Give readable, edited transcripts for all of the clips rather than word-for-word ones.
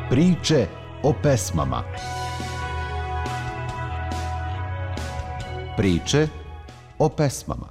Priče o pesmama. Priče o pesmama.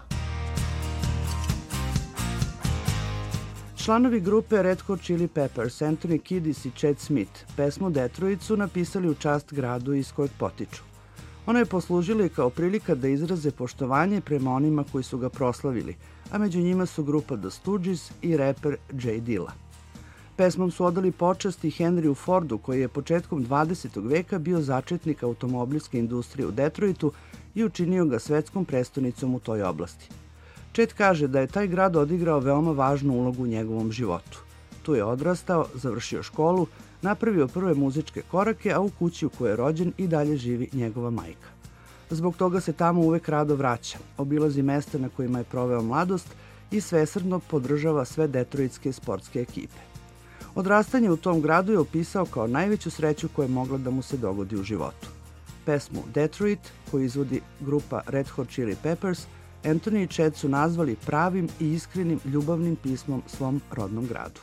Članovi grupe Red Hot Chili Peppers, Anthony Kiedis i Chad Smith, pesmu Detroit su napisali u čast gradu iz kojeg potiču. Ona je poslužila i kao prilika da izraze poštovanje prema onima koji su ga proslavili, a među njima su grupa The Stooges i reper J. Dilla. Pesmom su odali počast i Henryu Fordu, koji je početkom 20. veka bio začetnik automobilske industrije u Detroitu i učinio ga svetskom prestonicom u toj oblasti. Chad kaže da je taj grad odigrao veoma važnu ulogu u njegovom životu. Tu je odrastao, završio školu, napravio prve muzičke korake, a u kući u kojoj je rođen i dalje živi njegova majka. Zbog toga se tamo uvek rado vraća, obilazi mesta na kojima je proveo mladost i svesrdno podržava sve detroitske sportske ekipe. Odrastanje u tom gradu je opisao kao najveću sreću koja je mogla da mu se dogodi u životu. Pesmu Detroit, koju izvodi grupa Red Hot Chili Peppers, Anthony i Chad su nazvali pravim i iskrenim ljubavnim pismom svom rodnom gradu.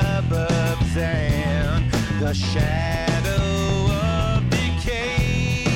The shadow of decay.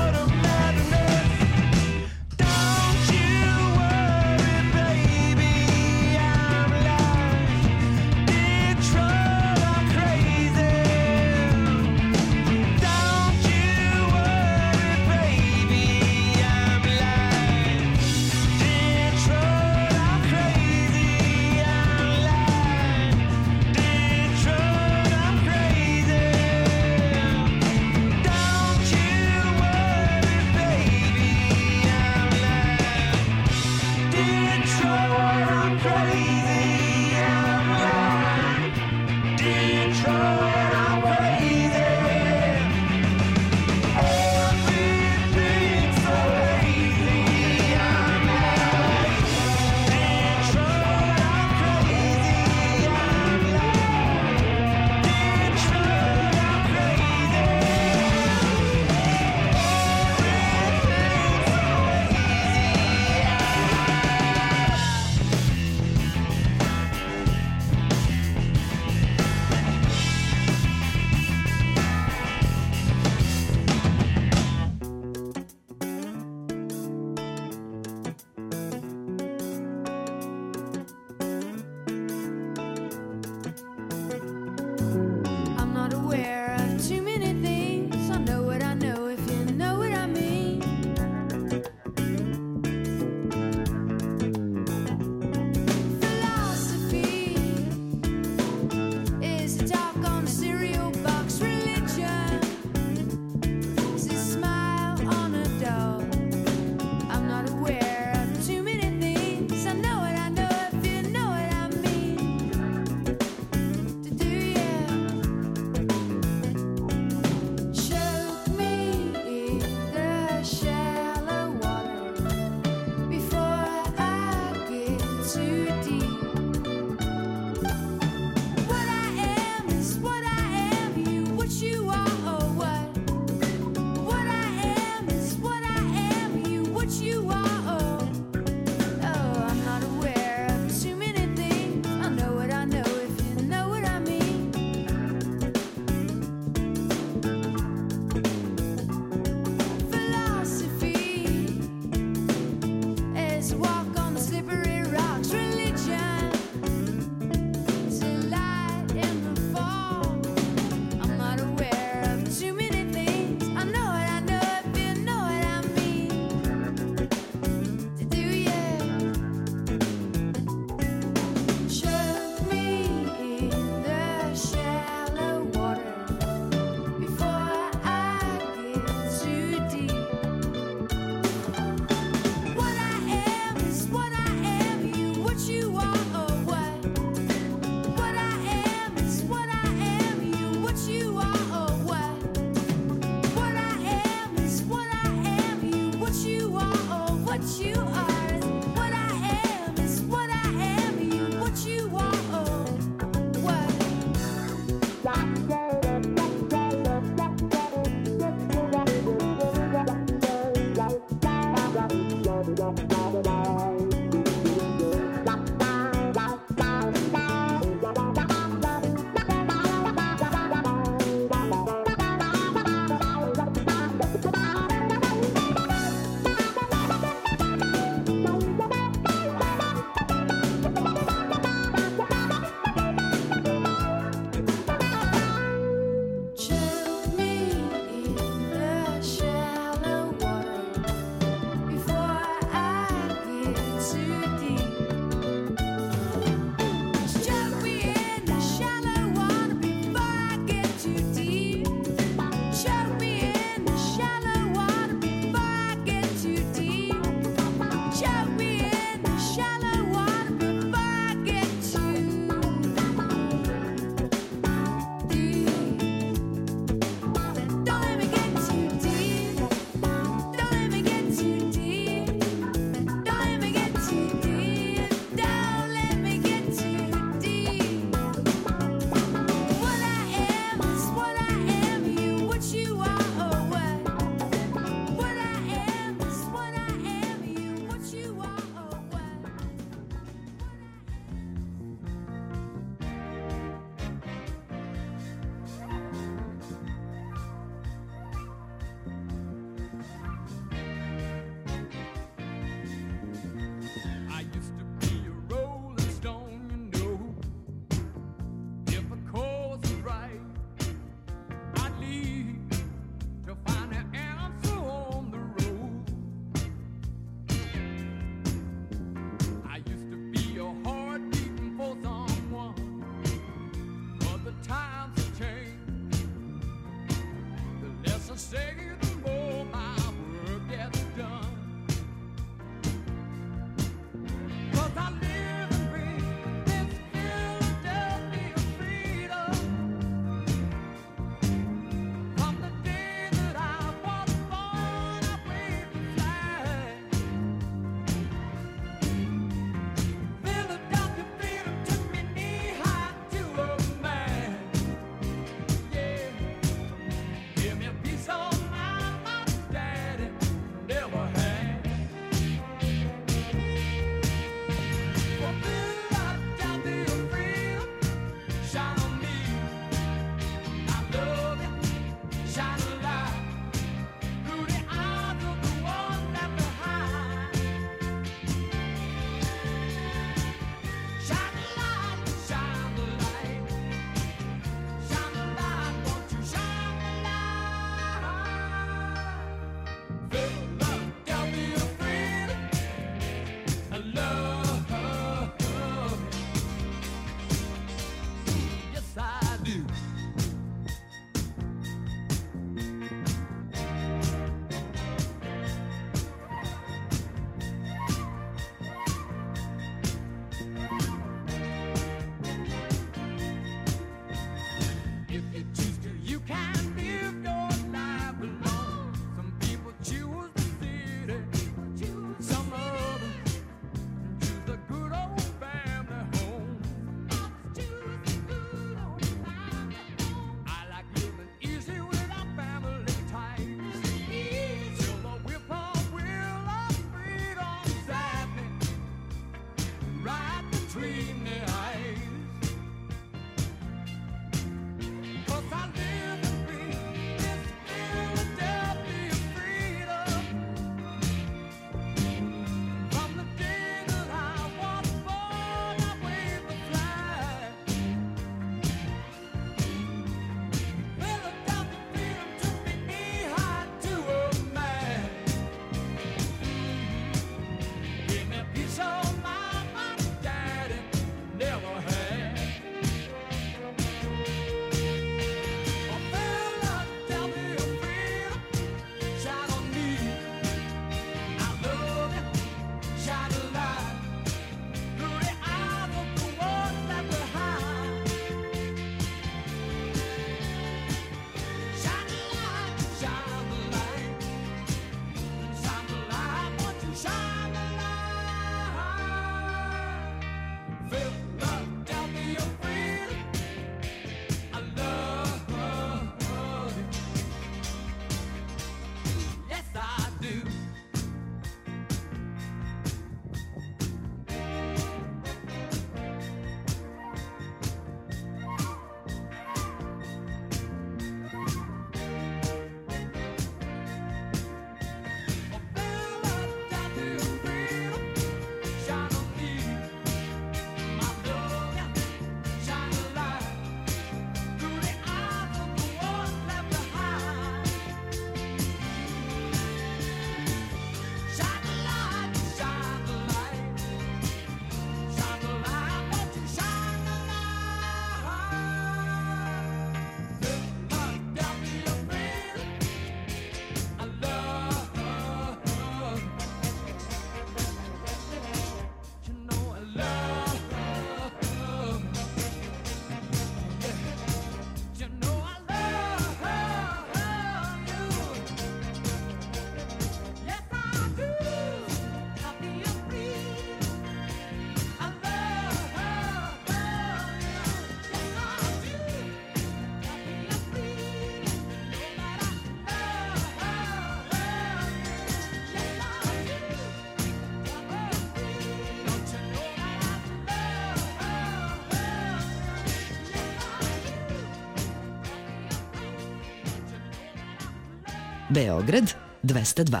Beograd 202.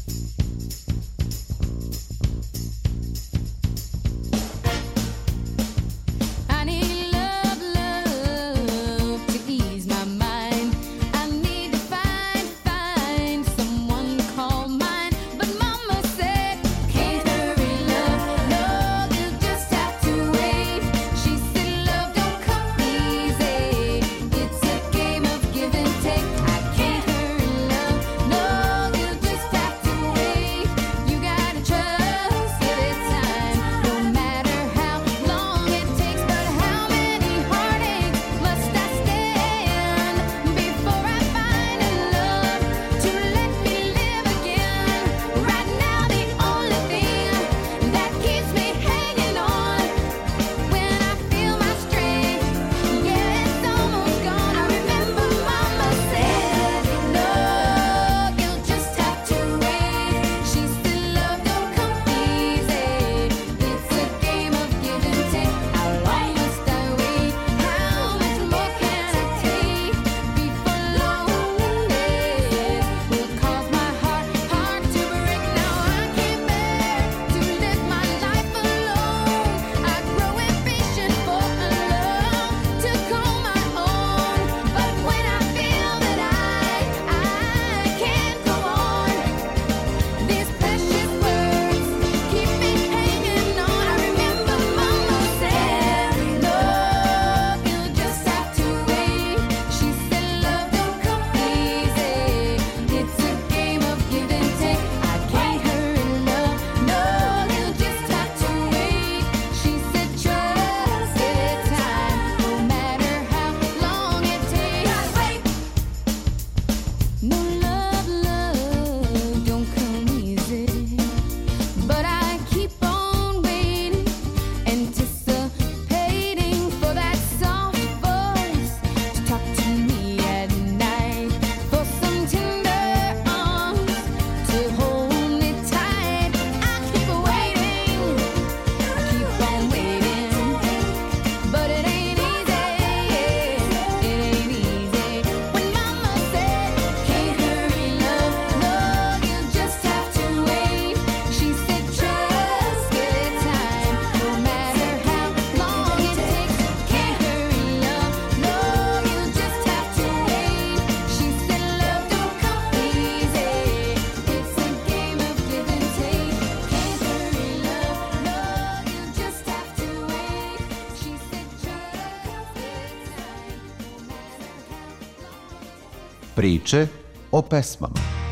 Priče o pesmama.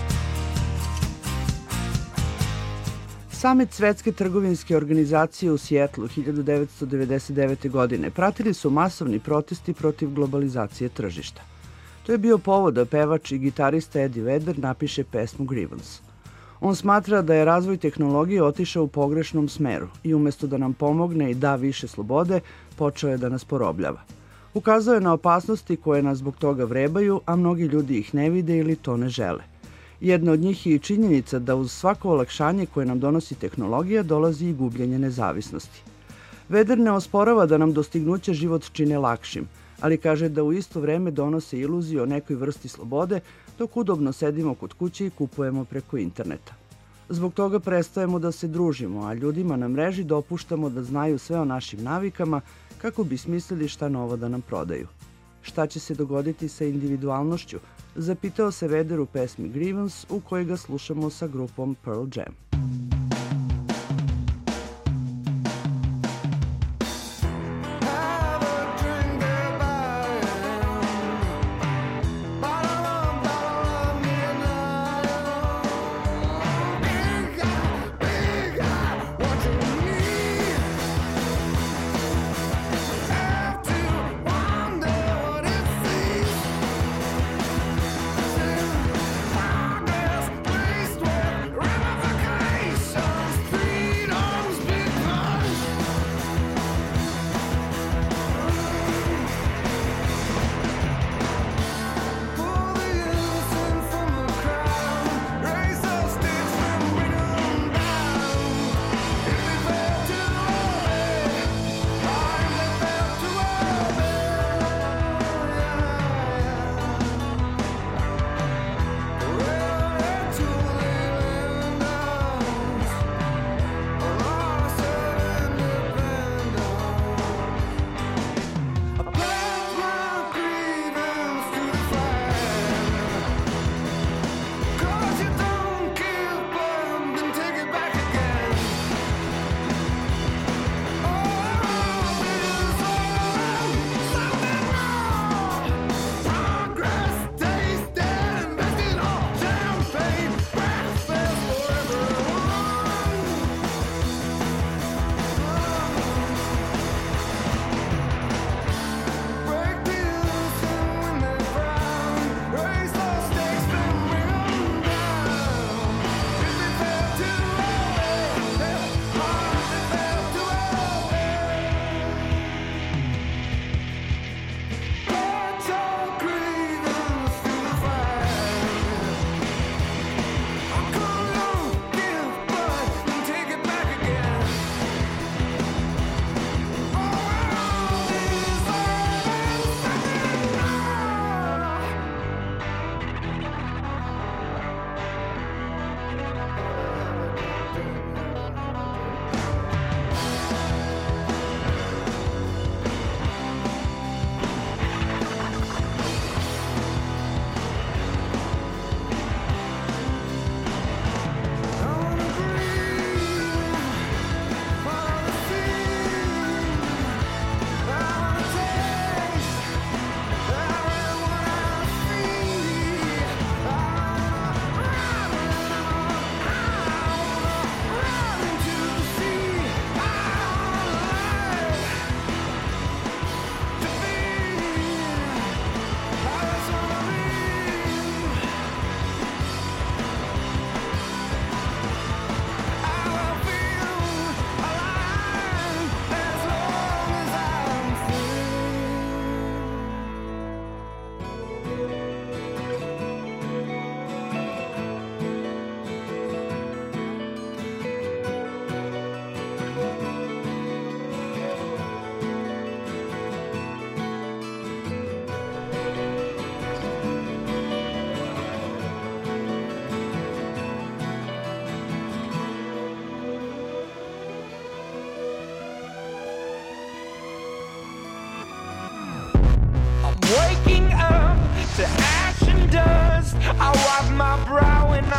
Samit Svetske trgovinske organizacije u Sijetlu 1999. godine pratili su masovni protesti protiv globalizacije tržišta. To je bio povod da pevač i gitarista Eddie Vedder napiše pesmu Grievance. On smatra da je razvoj tehnologije otišao u pogrešnom smeru i umesto da nam pomogne i da više slobode, počeo je da nas porobljava. Ukazao je na opasnosti koje nas zbog toga vrebaju, a mnogi ljudi ih ne vide ili to ne žele. Jedna od njih je i činjenica da uz svako olakšanje koje nam donosi tehnologija dolazi i gubljenje nezavisnosti. Vedder ne osporava da nam dostignuće život čine lakšim, ali kaže da u isto vreme donose iluziju o nekoj vrsti slobode dok udobno sedimo kod kuće i kupujemo preko interneta. Zbog toga prestajemo da se družimo, a ljudima na mreži dopuštamo da znaju sve o našim navikama kako bi smislili šta novo da nam prodaju. Šta će se dogoditi sa individualnošću? Zapitao se Vedder u pesmi Grievance u kojoj ga slušamo sa grupom Pearl Jam. Ramifications.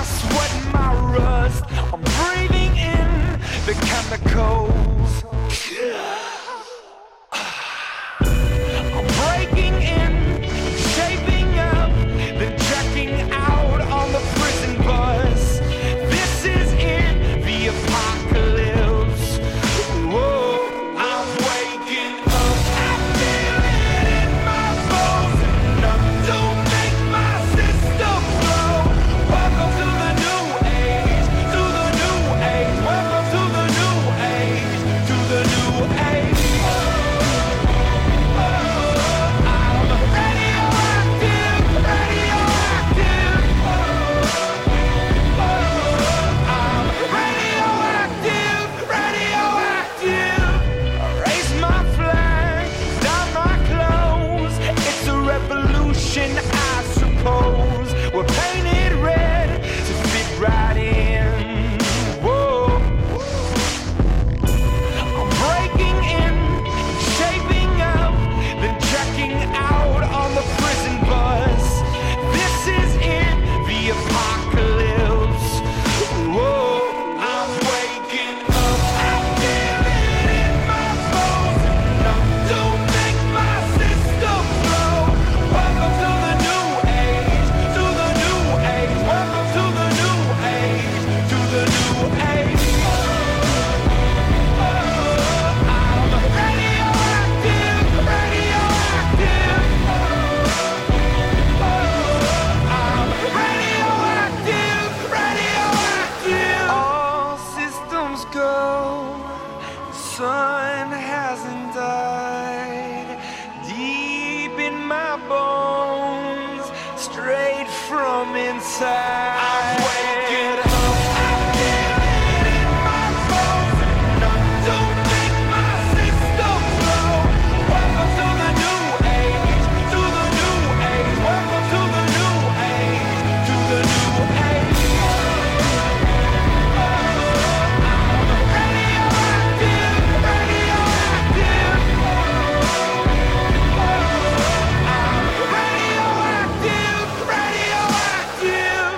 sweat and my rust. I'm breathing in the chemicals. I'm breaking in, shaping up, then checking out on the prison bus. This is it, the apocalypse. Whoa, I'm waking up. I feel it in my bones, enough to make my system blow. Welcome to the new age, to the new age. Welcome to the new age, to the new age. I'm radioactive, radioactive. I'm radioactive, radioactive. Raise my flag, down my clothes. It's a revolution, I suppose. We're painted red to fit right in. Whoa. I'm breaking in, shaping up, then checking out on the prison bus. This is it, the apocalypse. Whoa, I'm waking up. I feel it in my bones, enough to make my system blow. Welcome to the new age, to the new age. Welcome to the new age, to the new age. I'm radioactive, radioactive. I'm radioactive, radioactive. All systems go. Sun hasn't died. Deep in my bones, straight from inside. I'm waking up. I feel it in my bones, enough to make my system blow. Welcome to the new age, to the new age. Welcome to the new age, to the new age. I'm radioactive, radioactive. I'm radioactive, radioactive.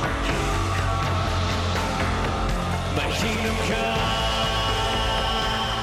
My kingdom come.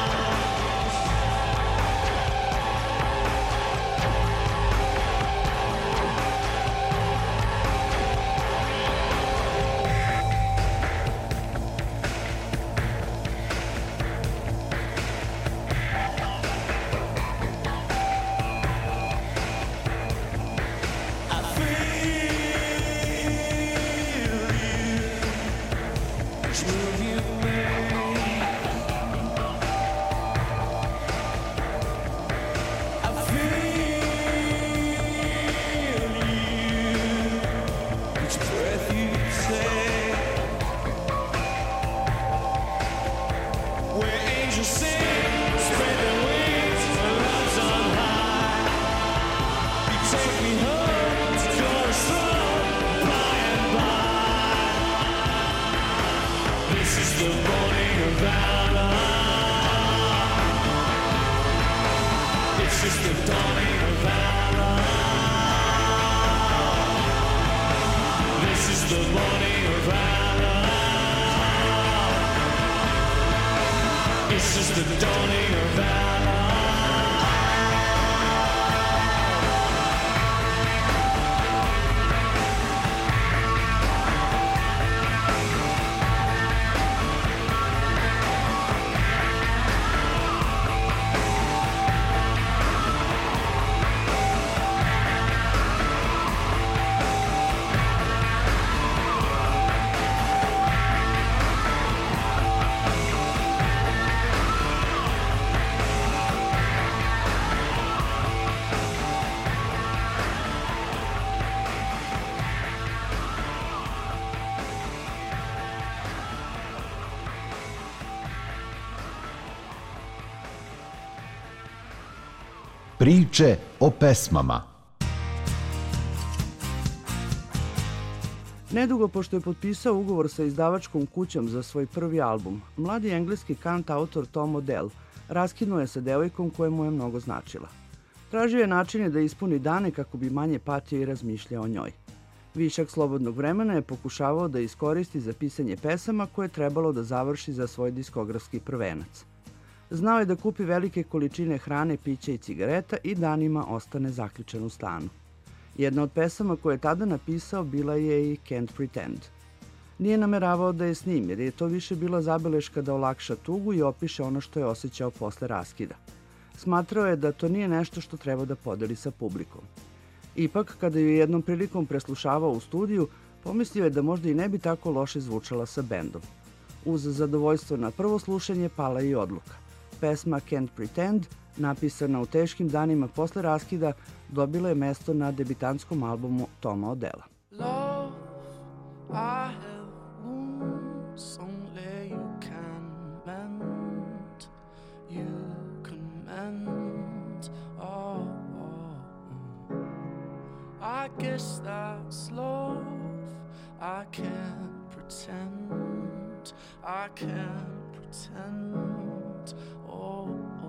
Priče o pesmama. Nedugo pošto je potpisao ugovor sa izdavačkom kućom za svoj prvi album, mladi engleski kantautor Tom Odell raskinuo je sa devojkom koja mu je mnogo značila. Tražio je načine da ispuni dane kako bi manje patio i razmišljao o njoj. Višak slobodnog vremena je pokušavao da iskoristi za pisanje pesama koje je trebalo da završi za svoj diskografski prvenac. Znao je da kupi velike količine hrane, pića i cigareta i danima ostane zaključan u stanu. Jedna od pesama koje je tada napisao bila je i Can't Pretend. Nije nameravao da je snimi jer je to više bila zabeleška da olakša tugu i opiše ono što je osjećao posle raskida. Smatrao je da to nije nešto što treba da podeli sa publikom. Ipak, kada ju je jednom prilikom preslušavao u studiju, pomislio je da možda i ne bi tako loše zvučala sa bendom. Uz zadovoljstvo na prvo slušanje pala i odluka. Pesma Can't Pretend, napisana u teškim danima posle raskida, dobila je mesto na debitantskom albumu Toma Odella. Love, I have wounds only you can mend. You can mend. Oh, oh. I guess that's love. I can't pretend. I can't pretend. Oh, oh.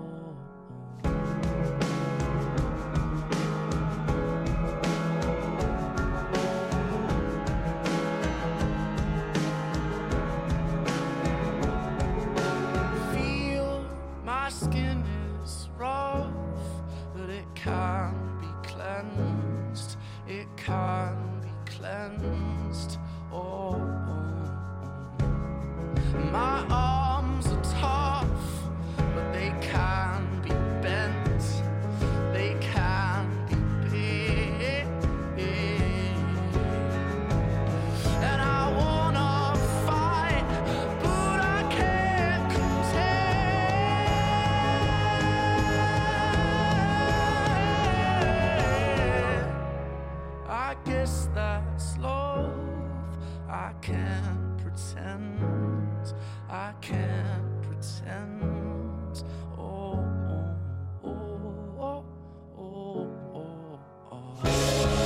My skin is rough, but it can be cleansed. It can be cleansed. Oh, oh. My arms are tough, but they can be bent. They can be big. And I wanna fight, but I can't contend. I guess that's love. I can't pretend. I can't pretend. Oh, oh, oh, oh, oh, oh, oh.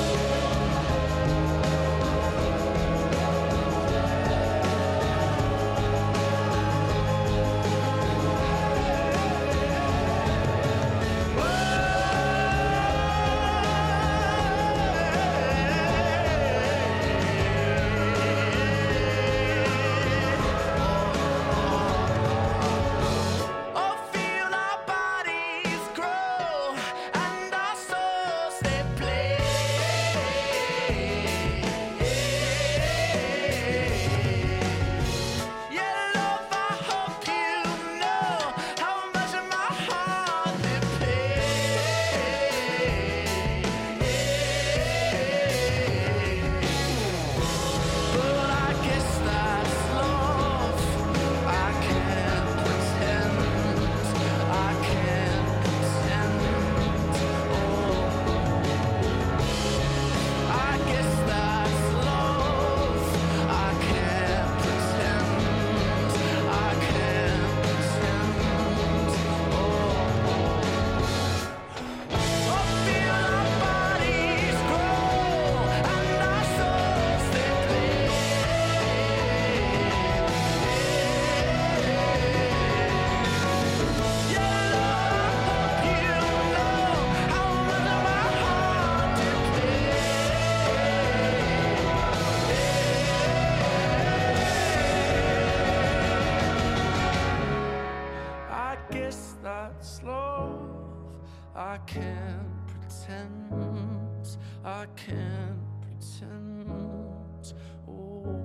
I can't pretend. Oh,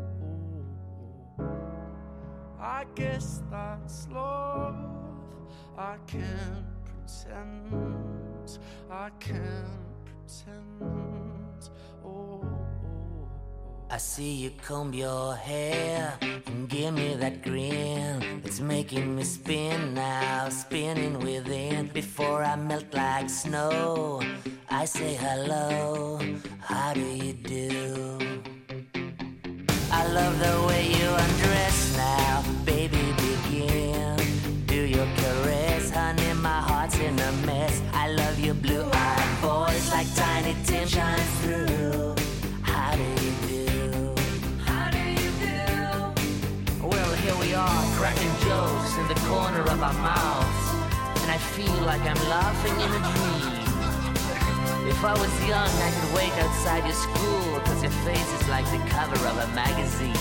I guess that's love. I can't pretend. I can't pretend. Oh, I see you comb your hair and give me that grin. It's making me spin now, spinning within. Before I melt like snow, I say hello, how do you do? I love the way you undress now, baby, begin. Do your caress, honey, my heart's in a mess. I love your blue anything shines through. How do you do? How do you do? Well, here we are, cracking jokes in the corner of our mouths, and I feel like I'm laughing in a dream. If I was young, I could wait outside your school, 'cause your face is like the cover of a magazine.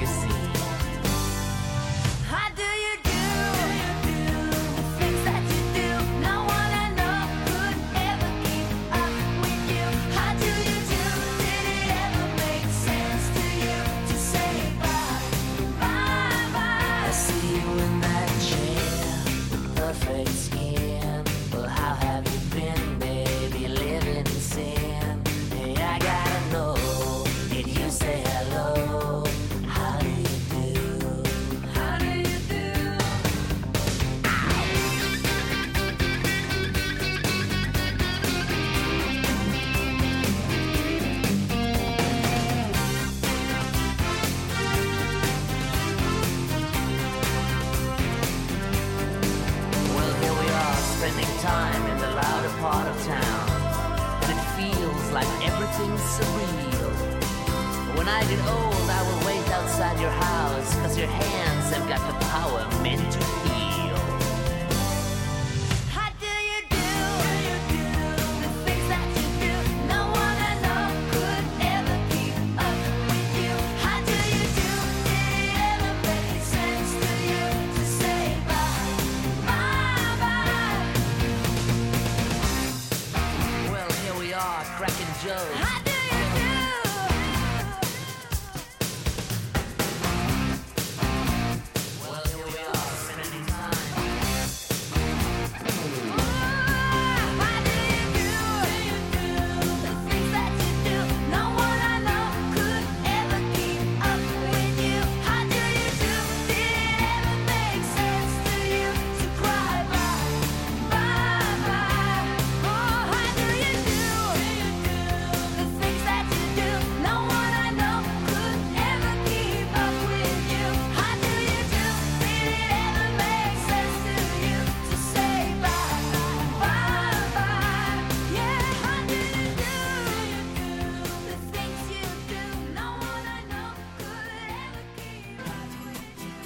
How do you do? The things that you do, no one I know could ever keep up with you. How do you do? Did it ever make sense to you to say bye, bye, bye? I see you in that chair, perfect skin. Well, how have you been, baby? Living in sin. Hey, I gotta know, did you say hello? How do you do? How do you do? Well, here we are, spending time in the louder part of town, and it feels like everything's surreal. When I get old, I will wait outside your house, 'cause your hands have got the power meant to heal. How do you do? The things that you do, no one I know could ever keep up with you. How do you do? Did it ever make sense to you to say bye, bye, bye? Well, here we are, cracking jokes. How do you do? Well, here we are, spending time. How do you do? The things that you do, no one I know could ever keep up with you. How do you do? Did it ever make sense to you to cry bye, bye, bye? Oh, how do you do? The things that you do, no one I know could ever keep up with you. How do you do? Did it ever make sense to you to say bye, bye, bye? Yeah, how do you do? The things you do, no one I know could ever keep up with you.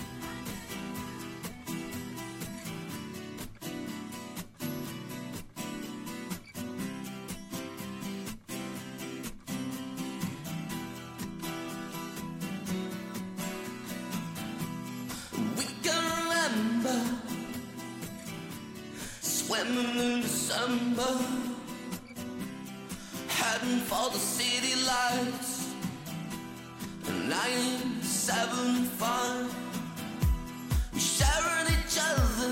We can remember swimming in December, heading for the city lights. 975, we sharing each other,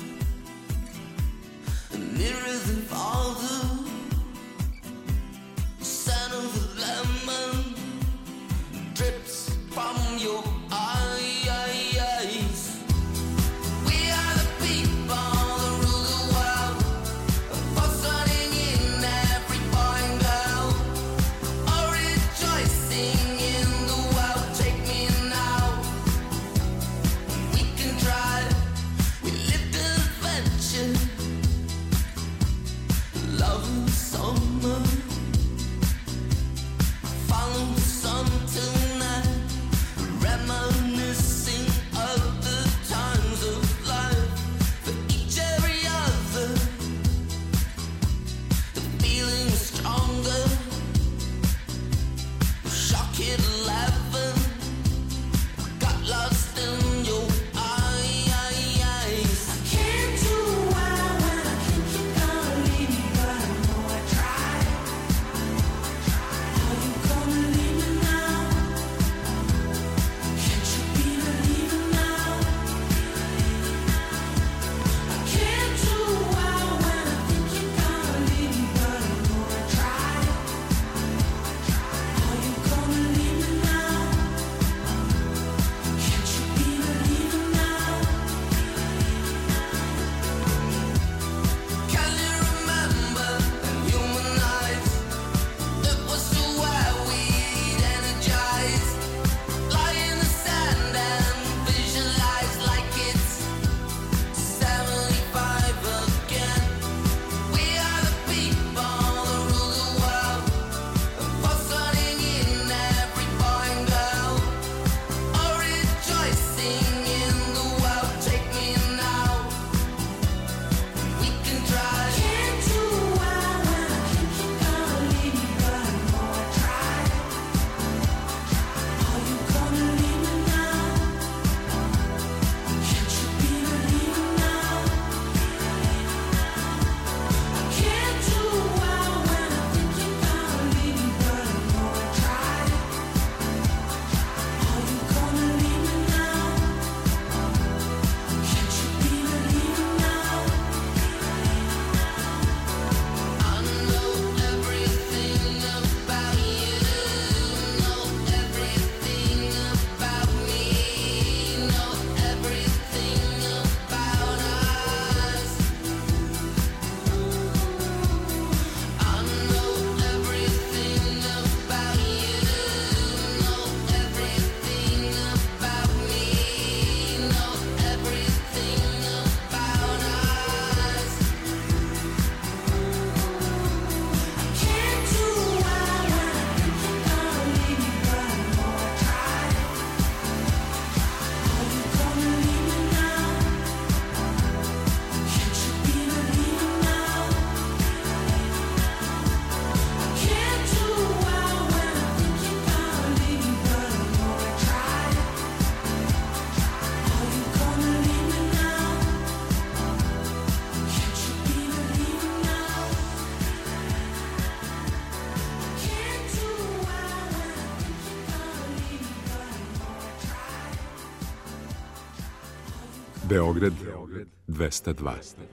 nearer than farther. The scent of the lemon drips from your eyes. We are the people that rule the world, fussing in every boy and girl, all rejoicing in the world. Take me now, Beograd 202.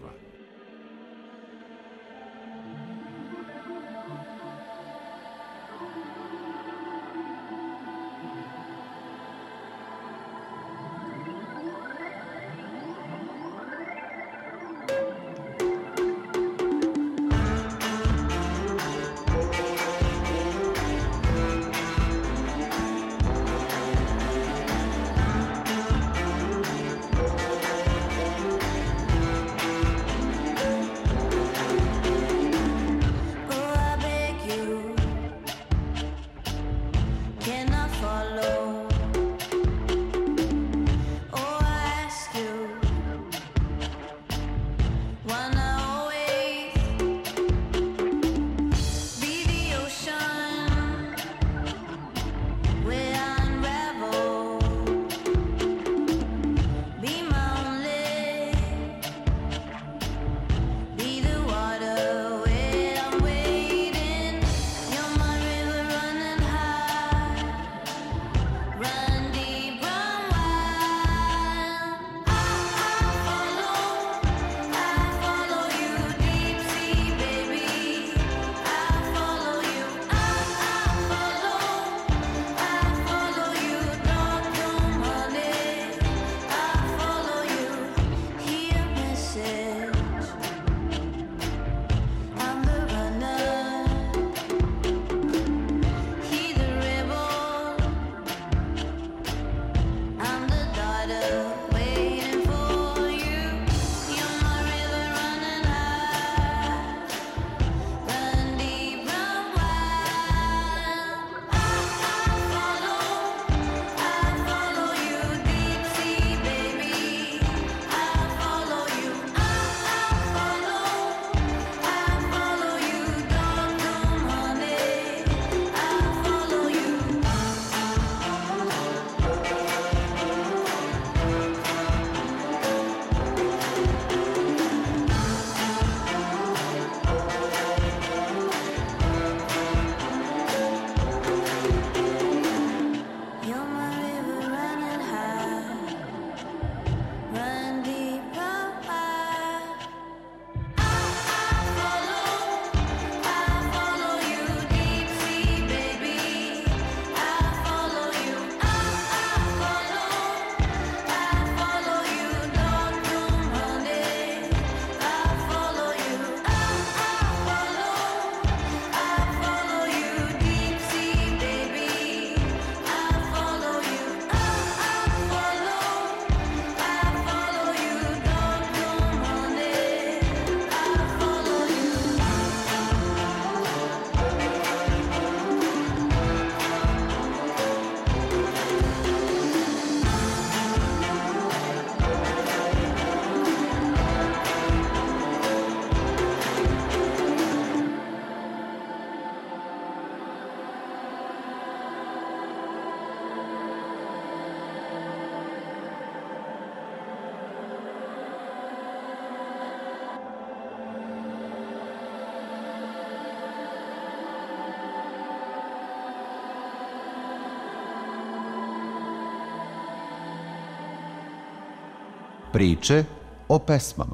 Priče o pesmama.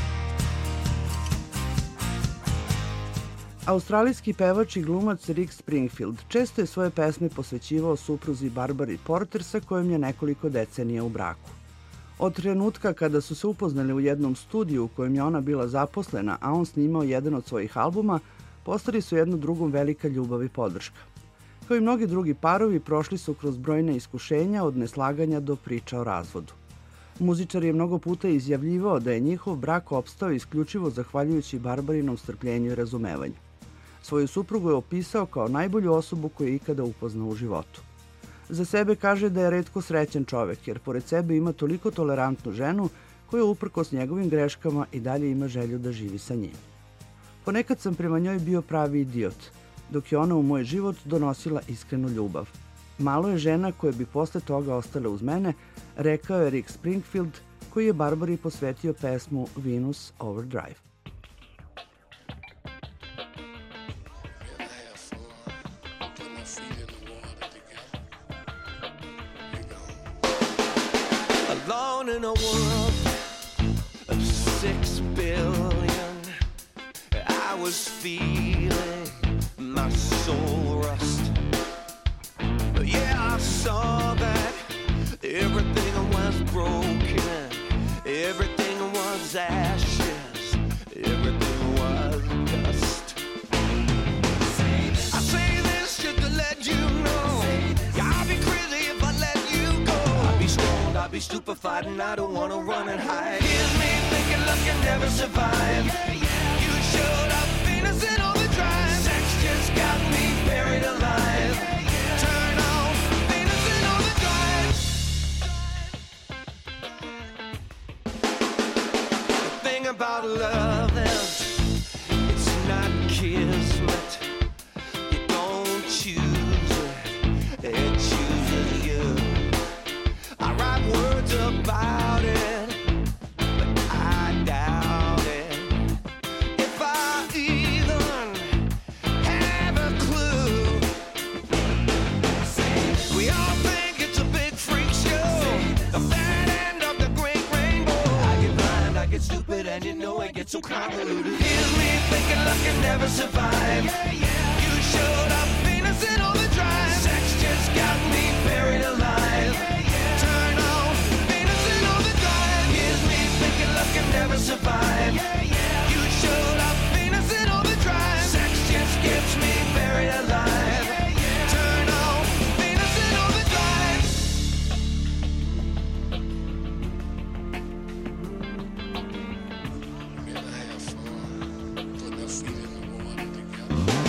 Australijski pevač i glumac Rick Springfield često je svoje pesme posvećivao supruzi Barbari Porter sa kojom je nekoliko decenija u braku. Od trenutka kada su se upoznali u jednom studiju u kojem je ona bila zaposlena, a on snimao jedan od svojih albuma, postali su jedno drugom velika ljubav i podrška. Kao i mnogi drugi parovi, prošli su kroz brojne iskušenja od neslaganja do priča o razvodu. Muzičar je mnogo puta izjavljivao da je njihov brak opstao isključivo zahvaljujući Barbarinom strpljenju i razumevanju. Svoju suprugu je opisao kao najbolju osobu koju je ikada upoznao u životu. Za sebe kaže da je retko srećan čovek, jer pored sebe ima toliko tolerantnu ženu koja uprkos njegovim greškama i dalje ima želju da živi sa njim. Ponekad sam prema njoj bio pravi idiot, dok je ona u moj život donosila iskrenu ljubav. Malo je žena koje bi posle toga ostale uz mene, rekao je Rick Springfield, koji je Barbari posvetio pesmu Venus Overdrive. Alone in a world 6 billion. I was feeling my soul rust. Yeah, I saw that everything was broken, everything was ashes, everything was dust. I say this just to let you know, I'd be crazy if I let you go. I'd be stoned, I'd be stupefied, and I don't wanna run and hide. Here's me thinking love can never survive. You showed up innocent all the time. Sex just got me buried alive. Turn on innocent all the time. The thing about love is it's not kismet. You don't choose it, it chooses you. I write words about it, but I doubt it. If I even have a clue, we all think it's a big freak show, the fat end of the great rainbow. I get blind, I get stupid, and you know it gets so convoluted. Here's me thinking love can never survive. You showed up innocent all the time. Sex just got me buried alive. Turn on innocent all the time. Here's me thinking love can never survive. You showed up innocent all the time. Sex just gets me buried alive. Turn on innocent all the time. Gotta have fun, putting our feet in the water together.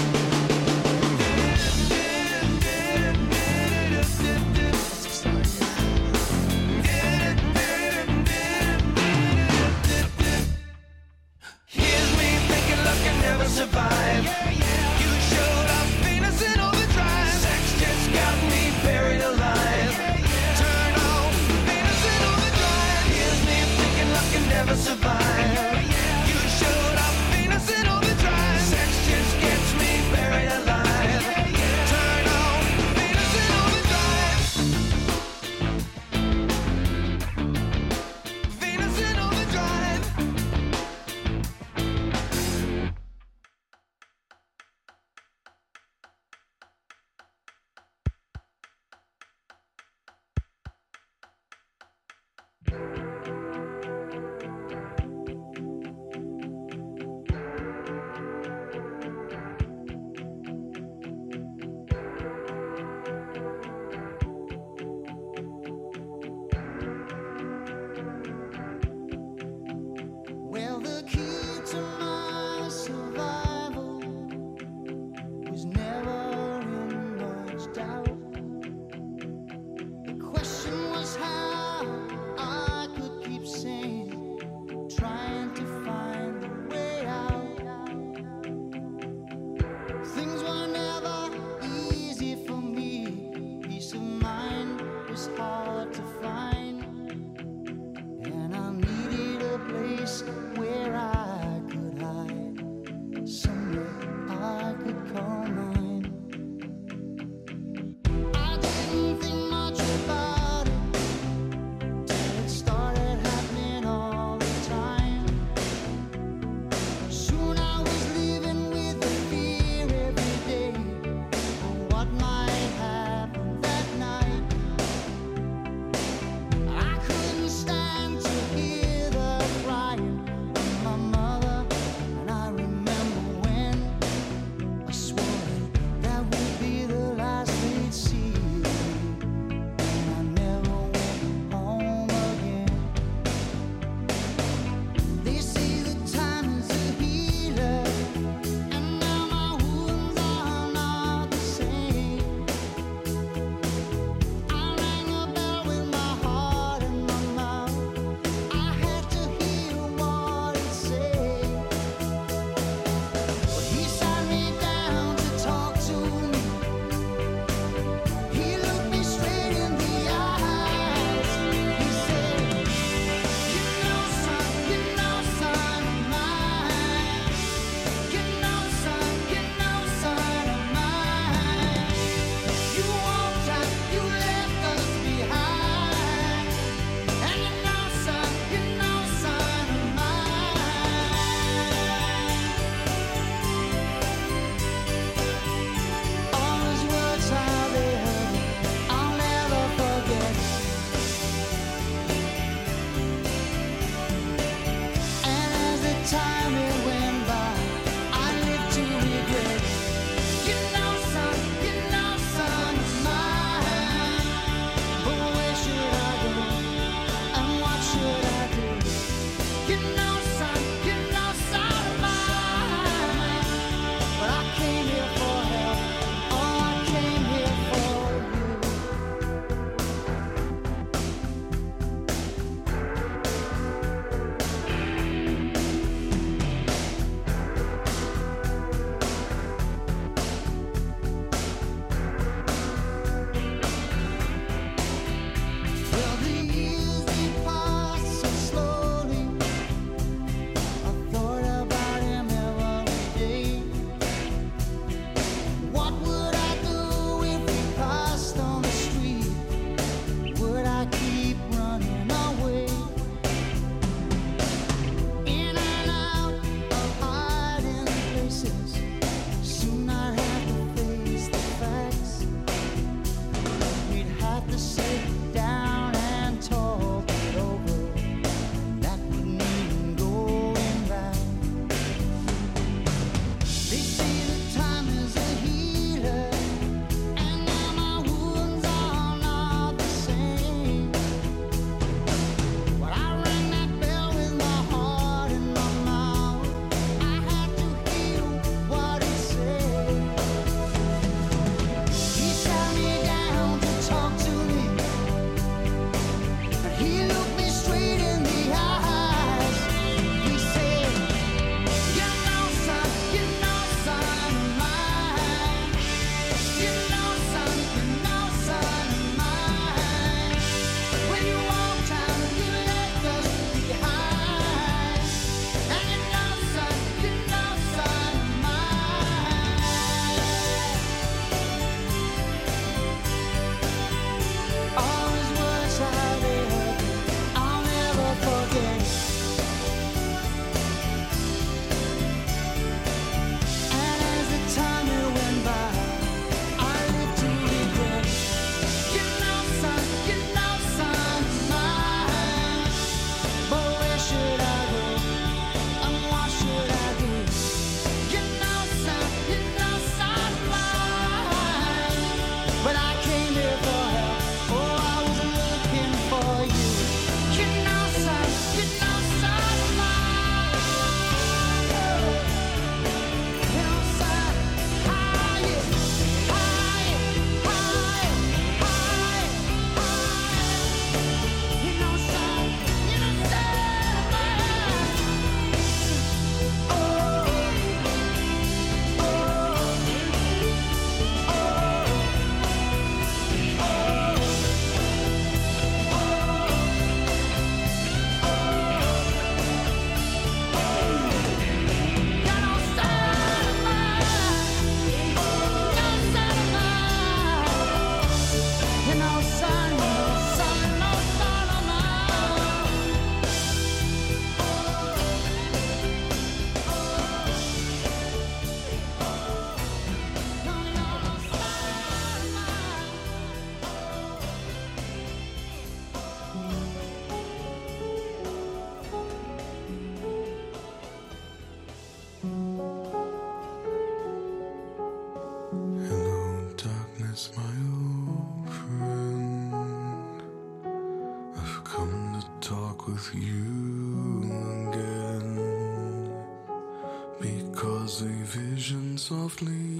walk with you again, because a vision softly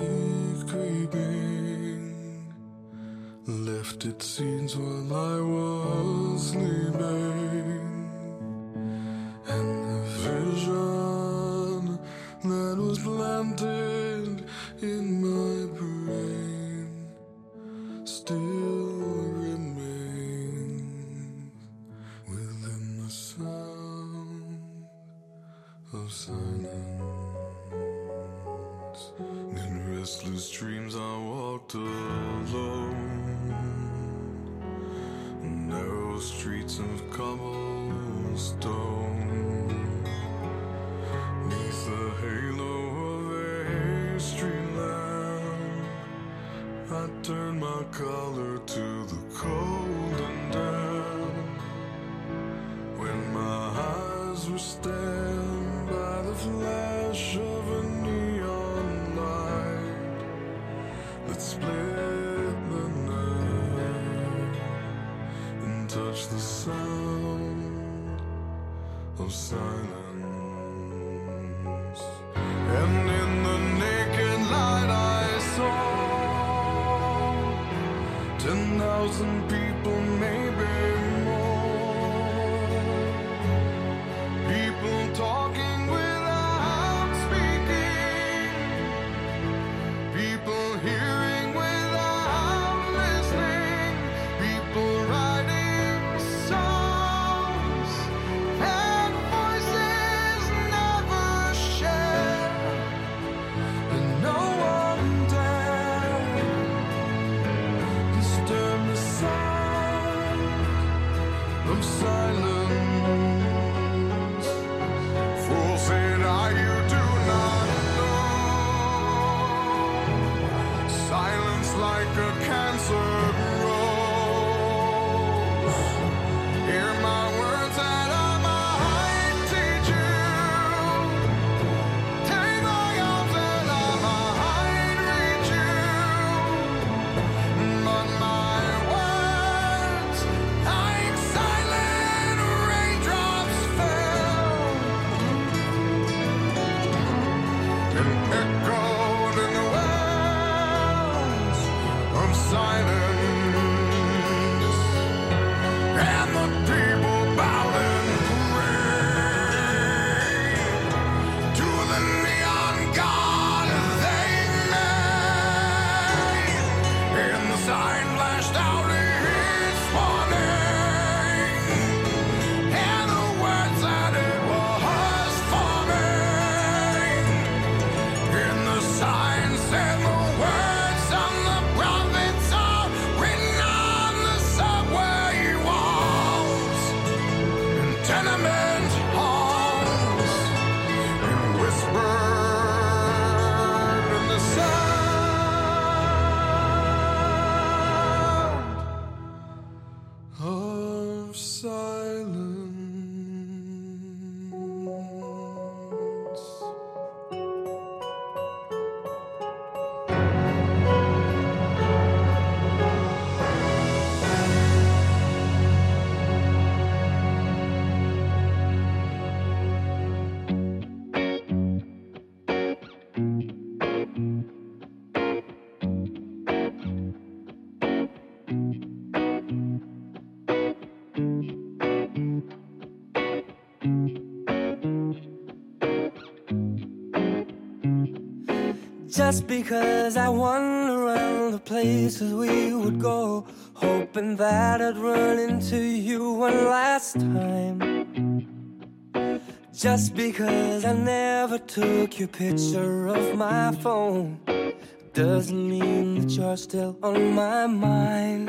creeping left its seeds while I was sleeping, and the vision that was planted in my brain still remains within the sound of silence. In restless dreams I walked alone, narrow streets of cobblestone, neath the halo of a street lamp. I turned my collar to the cold and damp, when my eyes were stabbed by the flash of a neon light that split the night and touched the sound of silence. And in the naked light I saw 10,000 people, maybe more. People talking without speaking, people hearing without listening, people writing songs and voices never shared, and no one dared disturb the sound of silence. Fool said I, you do not know. Silence like a cancer grows. Hear my words that I might teach you. Take my arms that I might reach you. But my words, like silent raindrops, fell and echoed in the wells of silence. And the people bowed and prayed to the neon god they made. And the sign flashed out its warning, and the words that it was forming. And the sign said the words of the prophets are written on the subway walls and tenement halls, and whispered in the sound of silence. Just because I wander around the places we would go, hoping that I'd run into you one last time. Just because I never took your picture of my phone doesn't mean that you're still on my mind.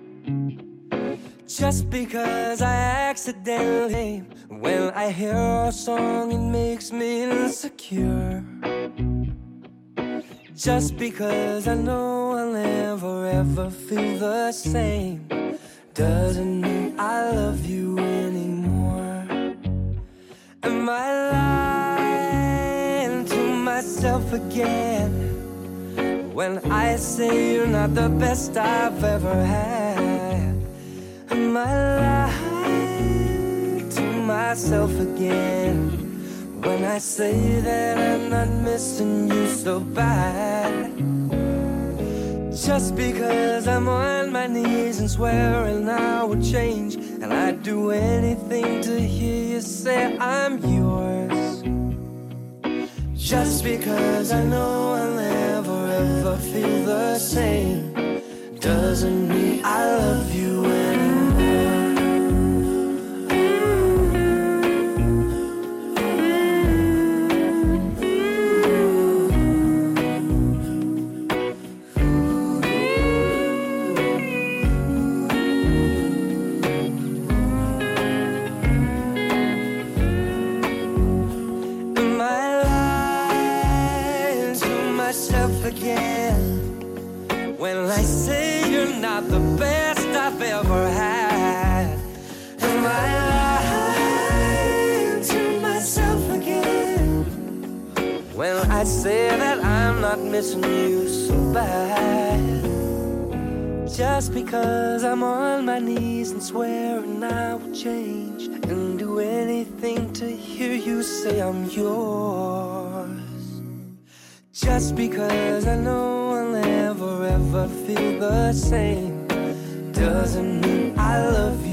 Just because I accidentally, when I hear a song, it makes me insecure. Just because I know I'll never ever feel the same doesn't mean I love you anymore. Am I lying to myself again when I say you're not the best I've ever had? Am I lying to myself again when I say that I'm not missing you so bad. Just because I'm on my knees and swearing I would change, and I'd do anything to hear you say I'm yours. Just because I know I'll never ever feel the same doesn't mean I love you anymore. Again, when I say you're not the best I've ever had, am I lying to myself again? When I say that I'm not missing you so bad, just because I'm on my knees and swearing I will change and do anything to hear you say I'm yours. Just because I know I'll never ever feel the same doesn't mean I love you